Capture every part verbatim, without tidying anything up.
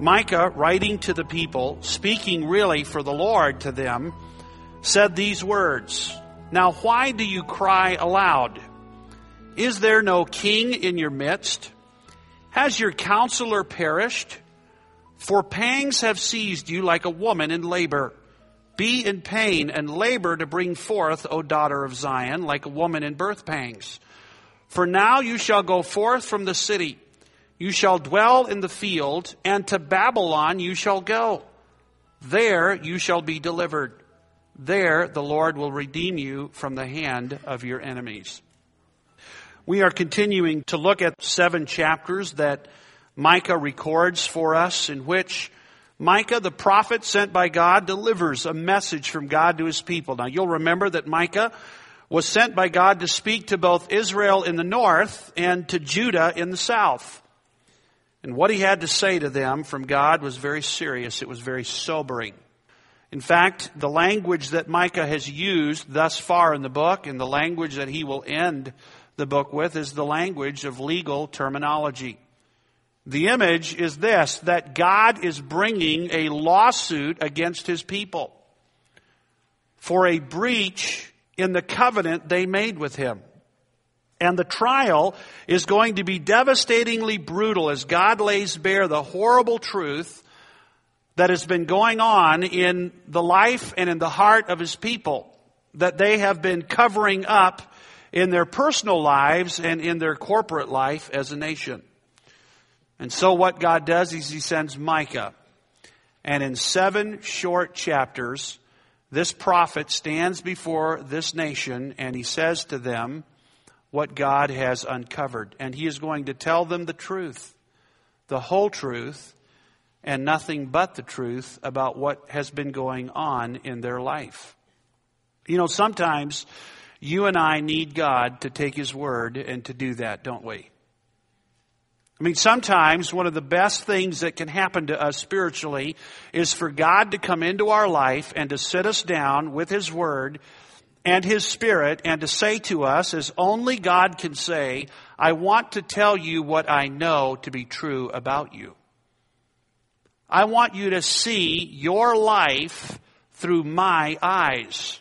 Micah, writing to the people, speaking really for the Lord to them, said these words, "Now why do you cry aloud? Is there no king in your midst? Has your counselor perished? For pangs have seized you like a woman in labor. Be in pain and labor to bring forth, O daughter of Zion, like a woman in birth pangs. For now you shall go forth from the city. You shall dwell in the field, and to Babylon you shall go. There you shall be delivered. There the Lord will redeem you from the hand of your enemies." We are continuing to look at seven chapters that Micah records for us, in which Micah, the prophet sent by God, delivers a message from God to his people. Now you'll remember that Micah was sent by God to speak to both Israel in the north and to Judah in the south. And what he had to say to them from God was very serious. It was very sobering. In fact, the language that Micah has used thus far in the book, and the language that he will end the book with, is the language of legal terminology. The image is this, that God is bringing a lawsuit against his people for a breach in the covenant they made with him. And the trial is going to be devastatingly brutal as God lays bare the horrible truth that has been going on in the life and in the heart of his people, that they have been covering up in their personal lives and in their corporate life as a nation. And so what God does is he sends Micah. And in seven short chapters, this prophet stands before this nation and he says to them what God has uncovered. And he is going to tell them the truth, the whole truth, and nothing but the truth about what has been going on in their life. You know, sometimes you and I need God to take his word and to do that, don't we? I mean, sometimes one of the best things that can happen to us spiritually is for God to come into our life and to sit us down with his word and his spirit and to say to us, as only God can say, "I want to tell you what I know to be true about you. I want you to see your life through my eyes.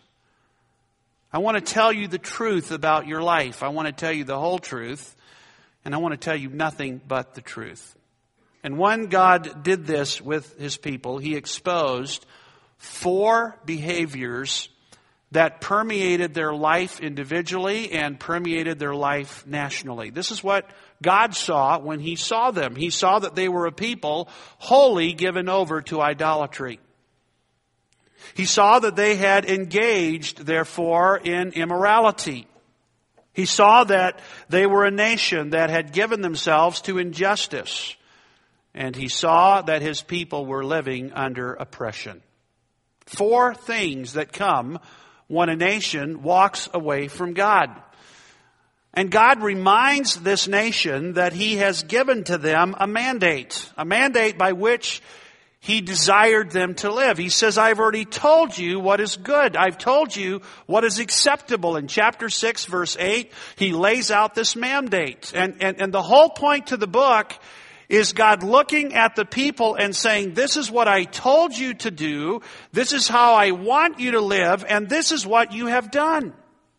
I want to tell you the truth about your life. I want to tell you the whole truth. And I want to tell you nothing but the truth." And when God did this with his people, he exposed four behaviors that permeated their life individually and permeated their life nationally. This is what God saw when he saw them. He saw that they were a people wholly given over to idolatry. He saw that they had engaged, therefore, in immorality. He saw that they were a nation that had given themselves to injustice. And he saw that his people were living under oppression. Four things that come when a nation walks away from God. And God reminds this nation that he has given to them a mandate, a mandate by which he desired them to live. He says, "I've already told you what is good. I've told you what is acceptable." In chapter six, verse eight, he lays out this mandate. And, and, and the whole point to the book is God looking at the people and saying, "This is what I told you to do. This is how I want you to live. And this is what you have done.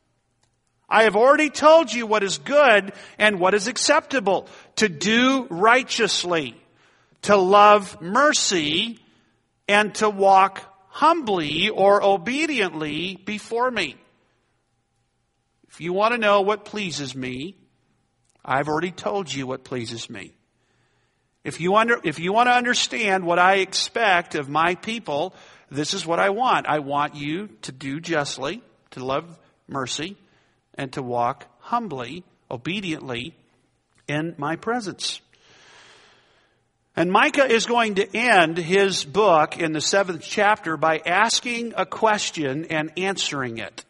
I have already told you what is good and what is acceptable. To do righteously, to love mercy, and to walk humbly or obediently before me." If you want to know what pleases me, I've already told you what pleases me. If you under, if you want to understand what I expect of my people, this is what I want. I want you to do justly, to love mercy, and to walk humbly, obediently in my presence. And Micah is going to end his book in the seventh chapter by asking a question and answering it.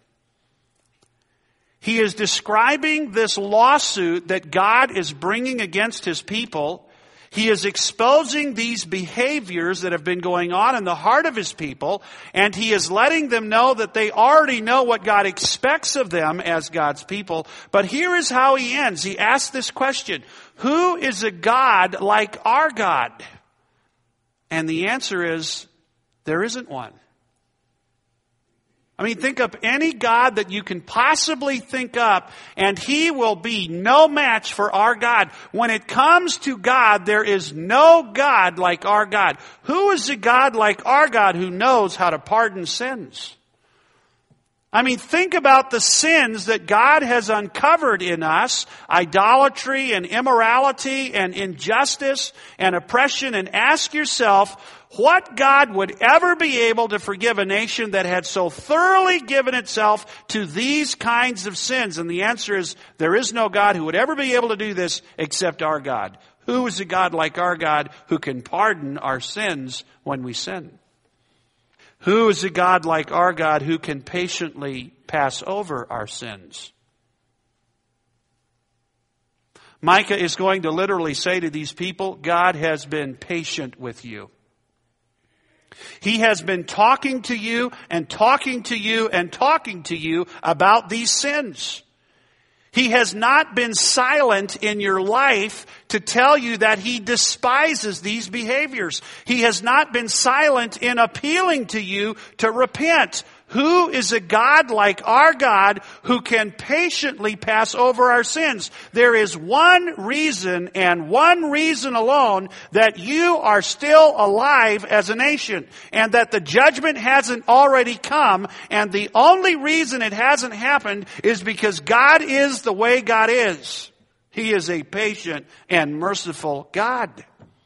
He is describing this lawsuit that God is bringing against his people. He is exposing these behaviors that have been going on in the heart of his people, and he is letting them know that they already know what God expects of them as God's people. But here is how he ends. He asks this question: who is a God like our God? And the answer is, there isn't one. I mean, think of any God that you can possibly think up, and He will be no match for our God. When it comes to God, there is no God like our God. Who is a God like our God who knows how to pardon sins? I mean, think about the sins that God has uncovered in us, idolatry and immorality and injustice and oppression, and ask yourself, what God would ever be able to forgive a nation that had so thoroughly given itself to these kinds of sins? And the answer is, there is no God who would ever be able to do this except our God. Who is a God like our God who can pardon our sins when we sin? Who is a God like our God who can patiently pass over our sins? Micah is going to literally say to these people, God has been patient with you. He has been talking to you and talking to you and talking to you about these sins. He has not been silent in your life to tell you that He despises these behaviors. He has not been silent in appealing to you to repent. Who is a God like our God who can patiently pass over our sins? There is one reason and one reason alone that you are still alive as a nation, and that the judgment hasn't already come, and the only reason it hasn't happened is because God is the way God is. He is a patient and merciful God.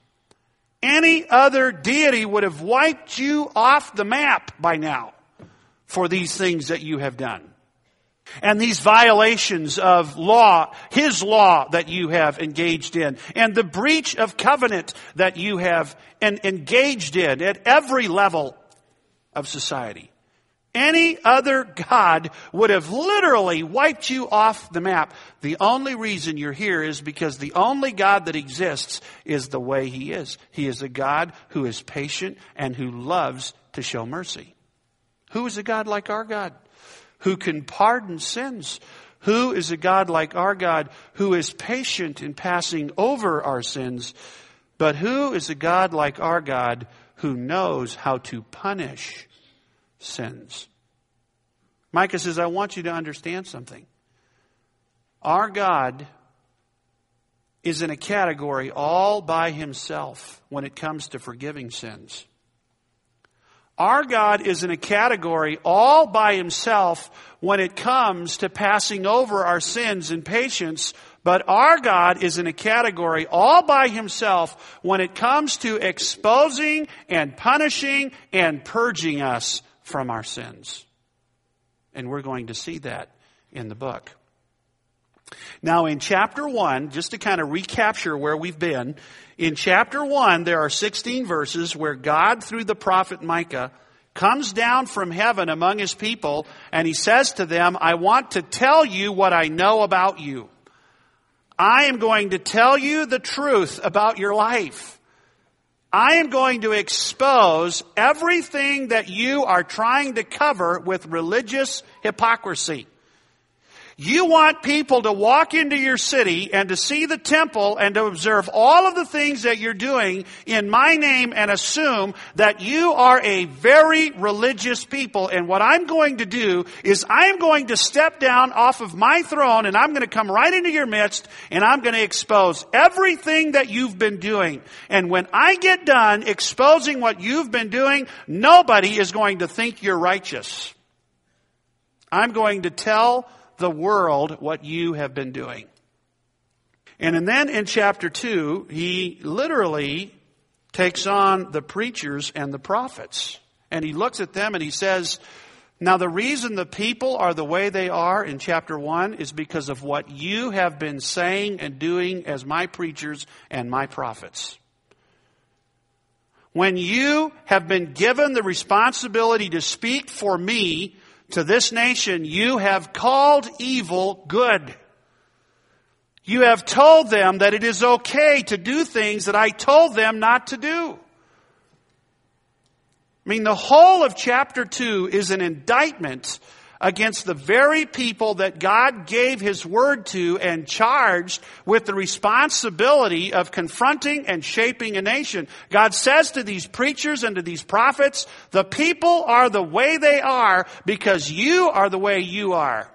Any other deity would have wiped you off the map by now for these things that you have done. And these violations of law, His law that you have engaged in, and the breach of covenant that you have en- engaged in at every level of society. Any other God would have literally wiped you off the map. The only reason you're here is because the only God that exists is the way He is. He is a God who is patient and who loves to show mercy. Who is a God like our God who can pardon sins? Who is a God like our God who is patient in passing over our sins? But who is a God like our God who knows how to punish sins? Micah says, I want you to understand something. Our God is in a category all by Himself when it comes to forgiving sins. Our God is in a category all by Himself when it comes to passing over our sins in patience, but our God is in a category all by Himself when it comes to exposing and punishing and purging us from our sins. And we're going to see that in the book. Now in chapter one, just to kind of recapture where we've been, in chapter one there are sixteen verses where God, through the prophet Micah, comes down from heaven among His people, and He says to them, I want to tell you what I know about you. I am going to tell you the truth about your life. I am going to expose everything that you are trying to cover with religious hypocrisy. You want people to walk into your city and to see the temple and to observe all of the things that you're doing in my name and assume that you are a very religious people. And what I'm going to do is I'm going to step down off of my throne and I'm going to come right into your midst and I'm going to expose everything that you've been doing. And when I get done exposing what you've been doing, nobody is going to think you're righteous. I'm going to tell the world what you have been doing. And then in chapter two, He literally takes on the preachers and the prophets. And He looks at them and He says, now the reason the people are the way they are in chapter one is because of what you have been saying and doing as my preachers and my prophets. When you have been given the responsibility to speak for me to this nation, you have called evil good. You have told them that it is okay to do things that I told them not to do. I mean, the whole of chapter two is an indictment against the very people that God gave His word to and charged with the responsibility of confronting and shaping a nation. God says to these preachers and to these prophets, the people are the way they are because you are the way you are.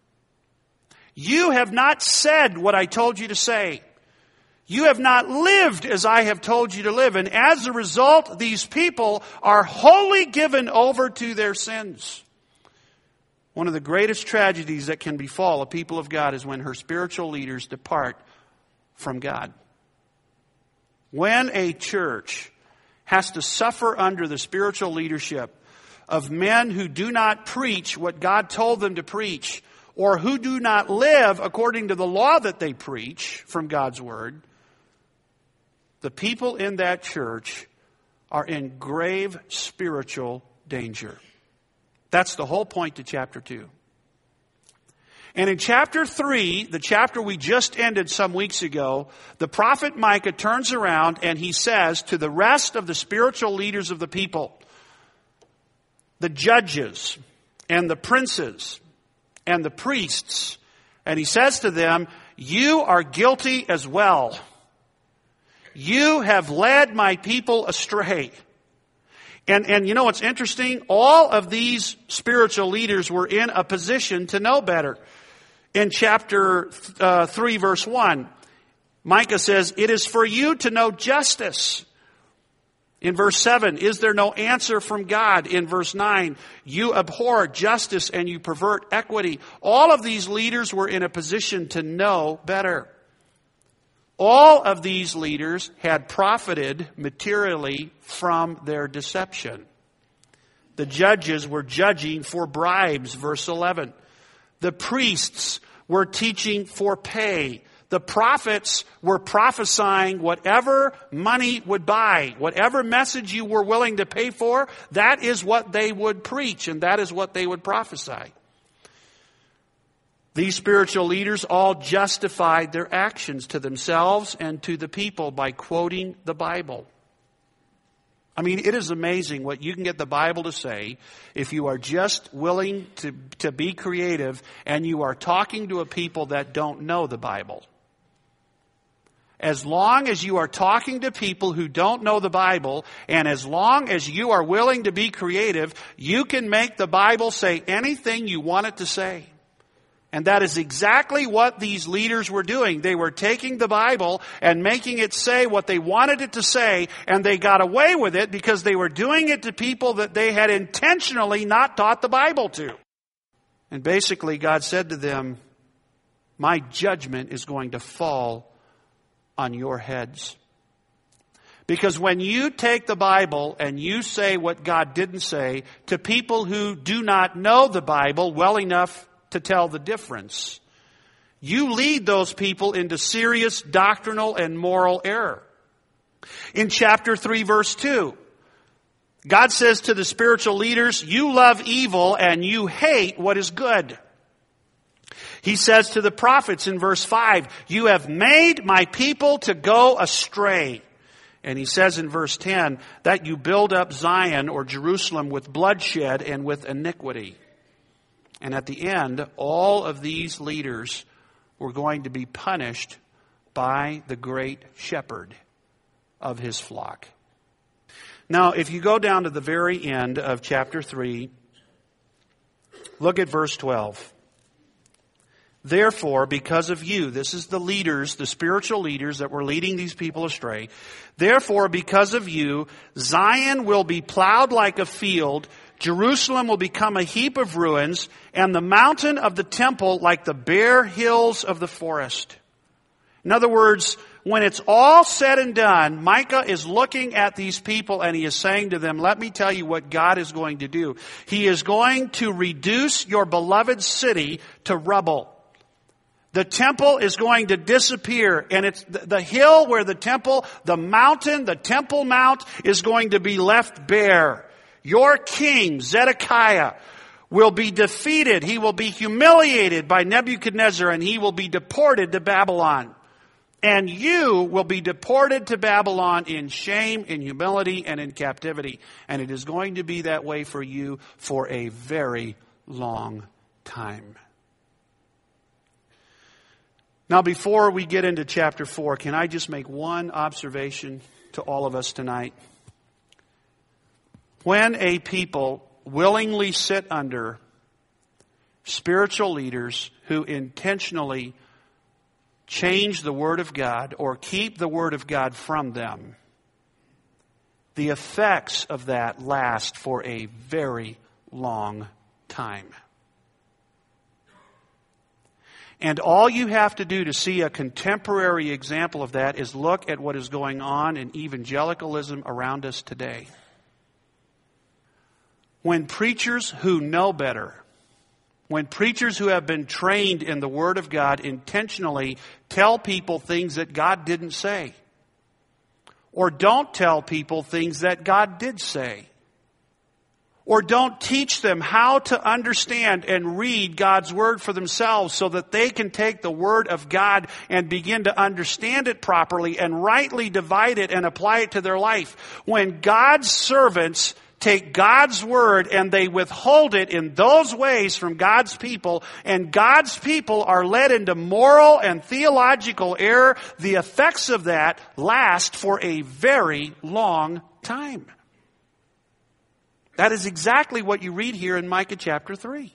You have not said what I told you to say. You have not lived as I have told you to live. And as a result, these people are wholly given over to their sins. One of the greatest tragedies that can befall a people of God is when her spiritual leaders depart from God. When a church has to suffer under the spiritual leadership of men who do not preach what God told them to preach, or who do not live according to the law that they preach from God's word, the people in that church are in grave spiritual danger. That's the whole point to chapter two. And in chapter three, the chapter we just ended some weeks ago, the prophet Micah turns around and he says to the rest of the spiritual leaders of the people, the judges and the princes and the priests, and he says to them, you are guilty as well. You have led my people astray. And, and you know what's interesting? All of these spiritual leaders were in a position to know better. In chapter uh, three, verse one, Micah says, it is for you to know justice. In verse seven, is there no answer from God? In verse nine, you abhor justice and you pervert equity. All of these leaders were in a position to know better. All of these leaders had profited materially from their deception. The judges were judging for bribes, verse eleven. The priests were teaching for pay. The prophets were prophesying whatever money would buy. Whatever message you were willing to pay for, that is what they would preach and that is what they would prophesy. These spiritual leaders all justified their actions to themselves and to the people by quoting the Bible. I mean, it is amazing what you can get the Bible to say if you are just willing to, to be creative and you are talking to a people that don't know the Bible. As long as you are talking to people who don't know the Bible, and as long as you are willing to be creative, you can make the Bible say anything you want it to say. And that is exactly what these leaders were doing. They were taking the Bible and making it say what they wanted it to say, and they got away with it because they were doing it to people that they had intentionally not taught the Bible to. And basically, God said to them, my judgment is going to fall on your heads. Because when you take the Bible and you say what God didn't say to people who do not know the Bible well enough to tell the difference, you lead those people into serious doctrinal and moral error. In chapter three, verse two, God says to the spiritual leaders, you love evil and you hate what is good. He says to the prophets in verse five, you have made my people to go astray. And he says in verse ten, that you build up Zion or Jerusalem with bloodshed and with iniquity. And at the end, all of these leaders were going to be punished by the great shepherd of his flock. Now, if you go down to the very end of chapter three, look at verse twelve. Therefore, because of you, this is the leaders, the spiritual leaders that were leading these people astray. Therefore, because of you, Zion will be plowed like a field, Jerusalem will become a heap of ruins, and the mountain of the temple like the bare hills of the forest. In other words, when it's all said and done, Micah is looking at these people and he is saying to them, let me tell you what God is going to do. He is going to reduce your beloved city to rubble. The temple is going to disappear, and it's the hill where the temple, the mountain, the Temple Mount is going to be left bare. Your king, Zedekiah, will be defeated. He will be humiliated by Nebuchadnezzar, and he will be deported to Babylon. And you will be deported to Babylon in shame, in humility, and in captivity. And it is going to be that way for you for a very long time. Now, before we get into chapter four, can I just make one observation to all of us tonight? When a people willingly sit under spiritual leaders who intentionally change the Word of God or keep the Word of God from them, the effects of that last for a very long time. And all you have to do to see a contemporary example of that is look at what is going on in evangelicalism around us today. When preachers who know better, when preachers who have been trained in the Word of God intentionally tell people things that God didn't say, or don't tell people things that God did say, or don't teach them how to understand and read God's Word for themselves so that they can take the Word of God and begin to understand it properly and rightly divide it and apply it to their life. When God's servants take God's Word and they withhold it in those ways from God's people, and God's people are led into moral and theological error, the effects of that last for a very long time. That is exactly what you read here in Micah chapter three.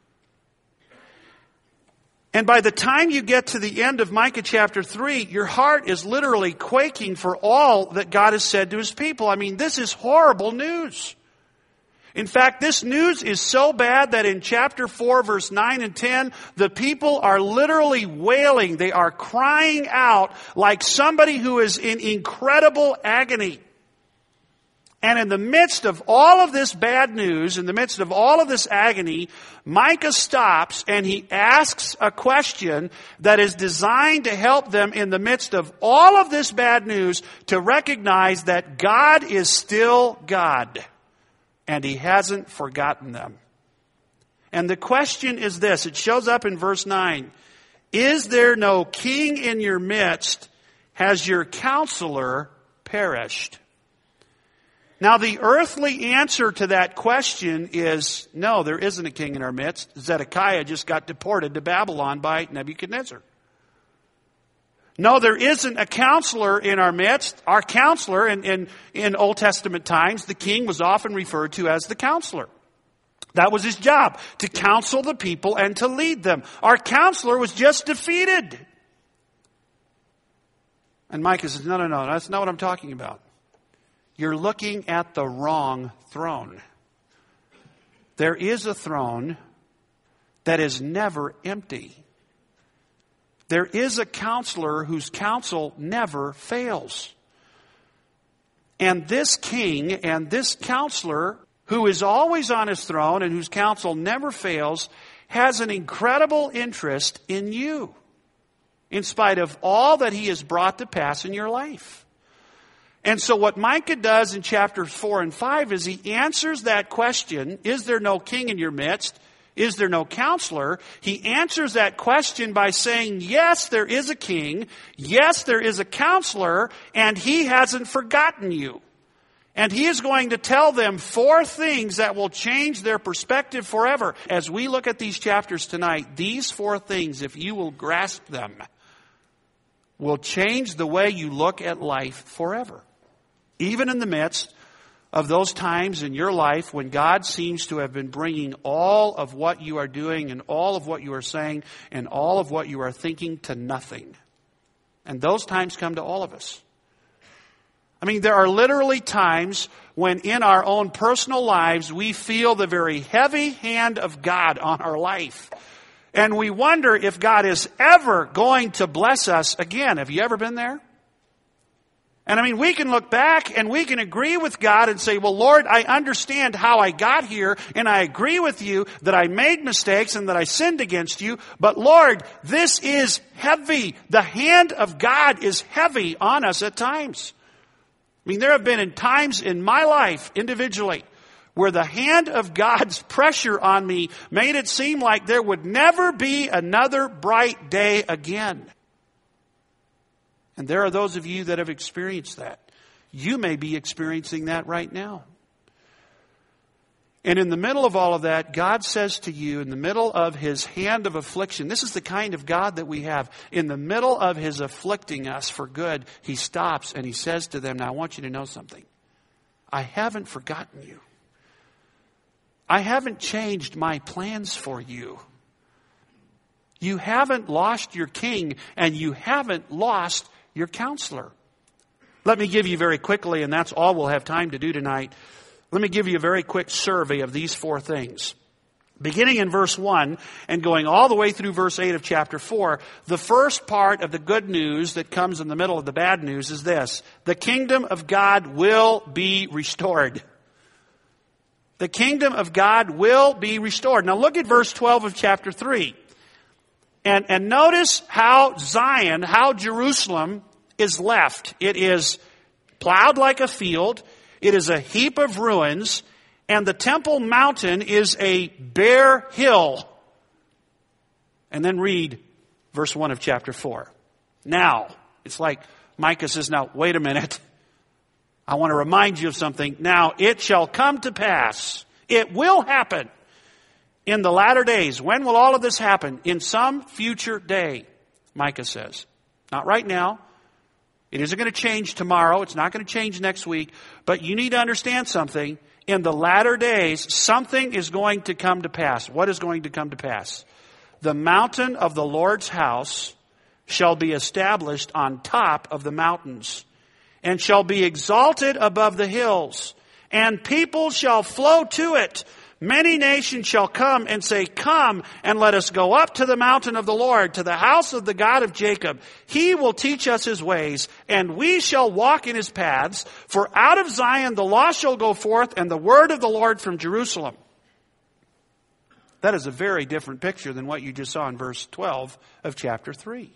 And by the time you get to the end of Micah chapter three, your heart is literally quaking for all that God has said to His people. I mean, this is horrible news. In fact, this news is so bad that in chapter four, verse nine and ten, the people are literally wailing. They are crying out like somebody who is in incredible agony. And in the midst of all of this bad news, in the midst of all of this agony, Micah stops and he asks a question that is designed to help them in the midst of all of this bad news to recognize that God is still God and He hasn't forgotten them. And the question is this, it shows up in verse nine. Is there no king in your midst? Has your counselor perished? Now, the earthly answer to that question is, no, there isn't a king in our midst. Zedekiah just got deported to Babylon by Nebuchadnezzar. No, there isn't a counselor in our midst. Our counselor, in, in, in Old Testament times, the king was often referred to as the counselor. That was his job, to counsel the people and to lead them. Our counselor was just defeated. And Micah says, no, no, no, that's not what I'm talking about. You're looking at the wrong throne. There is a throne that is never empty. There is a counselor whose counsel never fails. And this king and this counselor, who is always on his throne and whose counsel never fails, has an incredible interest in you, in spite of all that he has brought to pass in your life. And so what Micah does in chapters four and five is he answers that question, is there no king in your midst? Is there no counselor? He answers that question by saying, yes, there is a king. Yes, there is a counselor, and he hasn't forgotten you. And he is going to tell them four things that will change their perspective forever. As we look at these chapters tonight, these four things, if you will grasp them, will change the way you look at life forever. Even in the midst of those times in your life when God seems to have been bringing all of what you are doing and all of what you are saying and all of what you are thinking to nothing. And those times come to all of us. I mean, there are literally times when in our own personal lives we feel the very heavy hand of God on our life. And we wonder if God is ever going to bless us again. Have you ever been there? And I mean, we can look back and we can agree with God and say, well, Lord, I understand how I got here, and I agree with you that I made mistakes and that I sinned against you. But Lord, this is heavy. The hand of God is heavy on us at times. I mean, there have been in times in my life individually where the hand of God's pressure on me made it seem like there would never be another bright day again. And there are those of you that have experienced that. You may be experiencing that right now. And in the middle of all of that, God says to you, in the middle of His hand of affliction, this is the kind of God that we have. In the middle of His afflicting us for good, He stops and He says to them, now I want you to know something. I haven't forgotten you. I haven't changed my plans for you. You haven't lost your king, and you haven't lost your counselor. Let me give you very quickly, and that's all we'll have time to do tonight. Let me give you a very quick survey of these four things. Beginning in verse one and going all the way through verse eight of chapter four, the first part of the good news that comes in the middle of the bad news is this. The kingdom of God will be restored. The kingdom of God will be restored. Now look at verse twelve of chapter three. And, and notice how Zion, how Jerusalem is left. It is plowed like a field. It is a heap of ruins, and the Temple Mountain is a bare hill. And then read verse one of chapter four. Now, it's like Micah says, now, wait a minute. I want to remind you of something. Now, it shall come to pass. It will happen in the latter days. When will all of this happen? In some future day, Micah says. Not right now. It isn't going to change tomorrow. It's not going to change next week. But you need to understand something. In the latter days, something is going to come to pass. What is going to come to pass? The mountain of the Lord's house shall be established on top of the mountains, and shall be exalted above the hills, and people shall flow to it. Many nations shall come and say, come and let us go up to the mountain of the Lord, to the house of the God of Jacob. He will teach us His ways, and we shall walk in His paths. For out of Zion the law shall go forth, and the word of the Lord from Jerusalem. That is a very different picture than what you just saw in verse twelve of chapter three.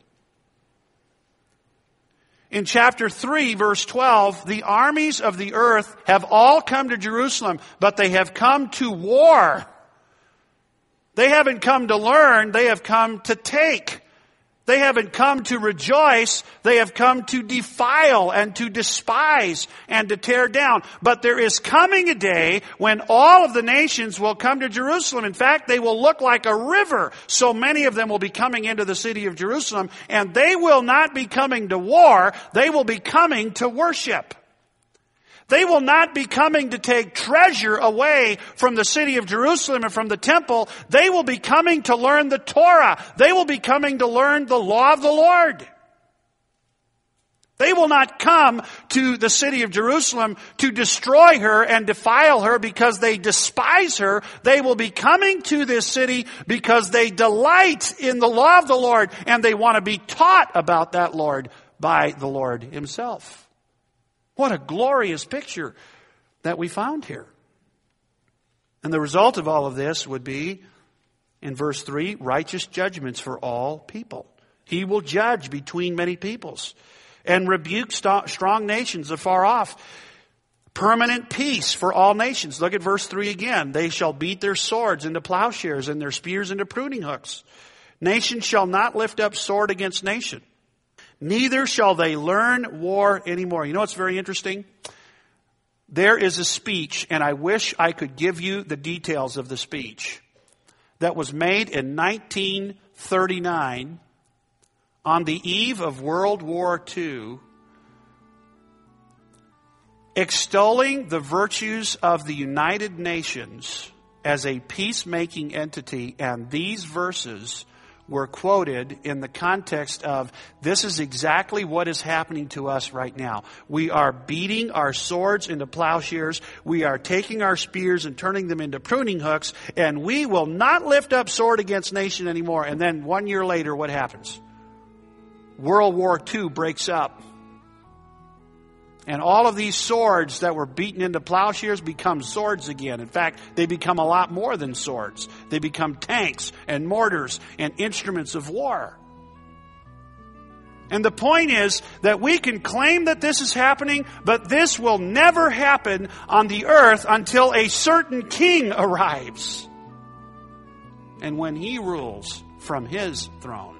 In chapter three, verse twelve, the armies of the earth have all come to Jerusalem, but they have come to war. They haven't come to learn, they have come to take. They haven't come to rejoice, they have come to defile and to despise and to tear down. But there is coming a day when all of the nations will come to Jerusalem. In fact, they will look like a river. So many of them will be coming into the city of Jerusalem, and they will not be coming to war, they will be coming to worship. They will not be coming to take treasure away from the city of Jerusalem and from the temple. They will be coming to learn the Torah. They will be coming to learn the law of the Lord. They will not come to the city of Jerusalem to destroy her and defile her because they despise her. They will be coming to this city because they delight in the law of the Lord, and they want to be taught about that Lord by the Lord Himself. What a glorious picture that we found here. And the result of all of this would be, in verse three, righteous judgments for all people. He will judge between many peoples and rebuke st- strong nations afar off. Permanent peace for all nations. Look at verse three again. They shall beat their swords into plowshares and their spears into pruning hooks. Nation shall not lift up sword against nation. Neither shall they learn war anymore. You know what's very interesting? There is a speech, and I wish I could give you the details of the speech, that was made in nineteen thirty-nine on the eve of World War Two, extolling the virtues of the United Nations as a peacemaking entity, and these verses were quoted in the context of, this is exactly what is happening to us right now. We are beating our swords into plowshares. We are taking our spears and turning them into pruning hooks. And we will not lift up sword against nation anymore. And then one year later, what happens? World War Two breaks up. And all of these swords that were beaten into plowshares become swords again. In fact, they become a lot more than swords. They become tanks and mortars and instruments of war. And the point is that we can claim that this is happening, but this will never happen on the earth until a certain king arrives. And when he rules from his throne.